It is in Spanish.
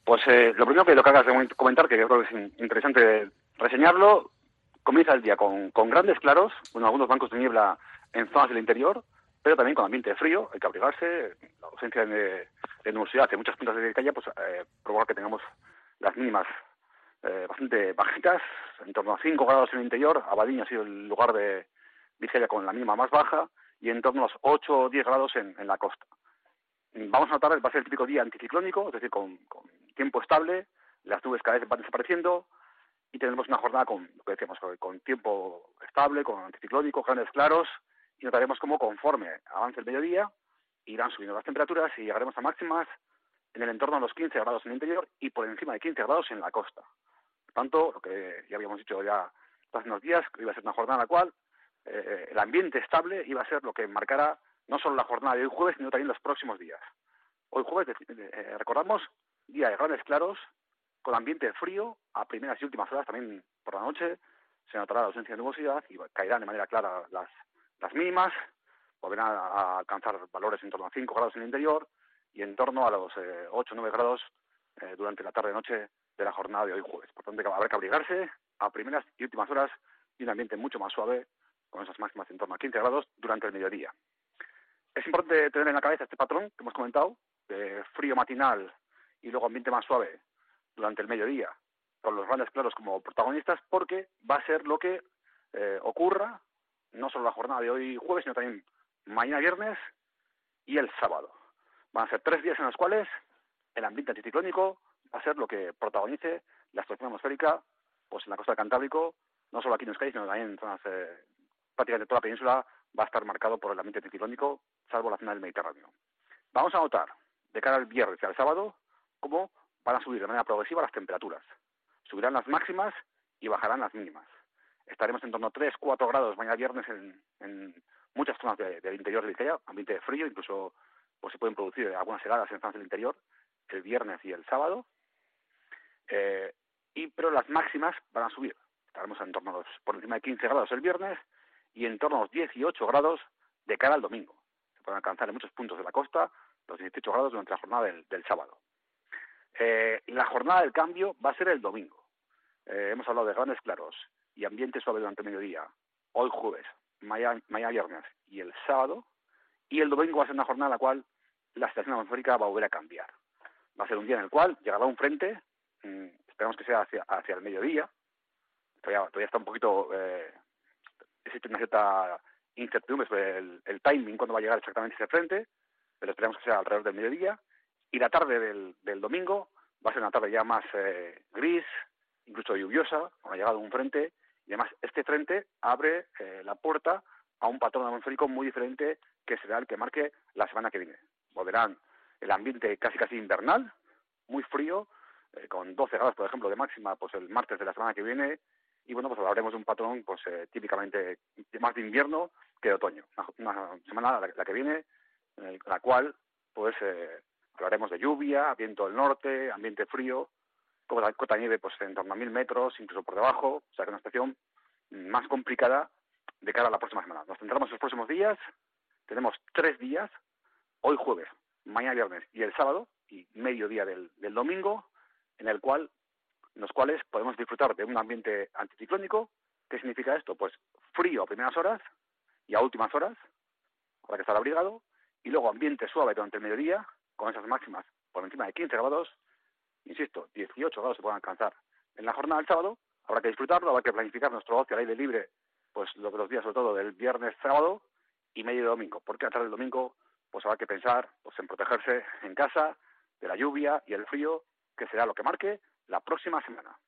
Pues lo primero que acabas de comentar, que yo creo que es interesante reseñarlo, comienza el día con grandes claros, con algunos bancos de niebla en zonas del interior, pero también con ambiente frío, hay que abrigarse, la ausencia de nubosidad en muchas puntas de Vizcaya pues provoca que tengamos las mínimas bastante bajitas, en torno a 5 grados en el interior. Abadiño ha sido el lugar de Vizcaya con la mínima más baja, y en torno a los 8 o 10 grados en la costa. Vamos a notar, va a ser el típico día anticiclónico, es decir, con tiempo estable, las nubes cada vez van desapareciendo, y tenemos una jornada con, lo que decíamos, con tiempo estable, con anticiclónico, grandes claros, y notaremos cómo conforme avance el mediodía, irán subiendo las temperaturas y llegaremos a máximas en el entorno de los 15 grados en el interior y por encima de 15 grados en la costa. Por tanto, lo que ya habíamos dicho ya hace unos días, que iba a ser una jornada en la cual el ambiente estable iba a ser lo que marcara no solo la jornada de hoy jueves, sino también los próximos días. Hoy jueves, recordamos, día de grandes claros, con ambiente frío, a primeras y últimas horas, también por la noche, se notará la ausencia de nubosidad y caerán de manera clara las mínimas, volverán a alcanzar valores en torno a 5 grados en el interior y en torno a los 8 o 9 grados durante la tarde-noche de la jornada de hoy jueves. Por tanto, habrá que abrigarse a primeras y últimas horas y un ambiente mucho más suave, con esas máximas en torno a 15 grados durante el mediodía. Es importante tener en la cabeza este patrón que hemos comentado, de frío matinal y luego ambiente más suave durante el mediodía, con los grandes claros como protagonistas, porque va a ser lo que ocurra, no solo la jornada de hoy jueves, sino también mañana viernes y el sábado. Van a ser 3 días en los cuales el ambiente anticiclónico va a ser lo que protagonice la situación atmosférica pues en la costa del Cantábrico, no solo aquí en Euskadi, sino también en zonas prácticamente toda la península va a estar marcado por el ambiente anticiclónico, salvo la zona del Mediterráneo. Vamos a notar, de cara al viernes y al sábado, cómo van a subir de manera progresiva las temperaturas. Subirán las máximas y bajarán las mínimas. Estaremos en torno a 3-4 grados mañana viernes en muchas zonas del interior de Vizcaya, ambiente frío, incluso pues se pueden producir algunas heladas en zonas del interior el viernes y el sábado. Pero las máximas van a subir. Estaremos en torno a por encima de 15 grados el viernes y en torno a los 18 grados de cara al domingo. Se pueden alcanzar en muchos puntos de la costa los 18 grados durante la jornada del sábado. La jornada del cambio va a ser el domingo. Hemos hablado de grandes claros y ambiente suave durante el mediodía, hoy jueves, mañana viernes y el sábado, y el domingo va a ser una jornada en la cual la situación atmosférica va a volver a cambiar. Va a ser un día en el cual llegará un frente, esperamos que sea hacia el mediodía, todavía está un poquito, existe una cierta incertidumbre sobre el timing, cuándo va a llegar exactamente ese frente, pero esperamos que sea alrededor del mediodía, y la tarde del domingo va a ser una tarde ya más gris, incluso lluviosa, con la llegada de un frente, y además este frente abre la puerta a un patrón atmosférico muy diferente que será el que marque la semana que viene. Volverán el ambiente casi invernal, muy frío, con 12 grados, por ejemplo, de máxima, pues el martes de la semana que viene, y bueno, pues hablaremos de un patrón pues típicamente más de invierno que de otoño. Una semana, la que viene, en la cual pues hablaremos de lluvia, viento del norte, ambiente frío, cota de nieve pues en torno a 1000 metros, incluso por debajo, o sea que una situación más complicada de cara a la próxima semana. Nos centramos en los próximos días, tenemos 3 días, hoy jueves, mañana viernes y el sábado, y mediodía del domingo, en los cuales podemos disfrutar de un ambiente anticiclónico. ¿Qué significa esto? Pues frío a primeras horas y a últimas horas, habrá que estar abrigado, y luego ambiente suave durante el mediodía, con esas máximas por encima de 15 grados, insisto, 18 grados se pueden alcanzar en la jornada del sábado. Habrá que disfrutarlo, habrá que planificar nuestro ocio al aire libre, pues los días sobre todo del viernes, sábado y medio de domingo, porque a tarde del domingo pues habrá que pensar pues en protegerse en casa de la lluvia y el frío, que será lo que marque la próxima semana.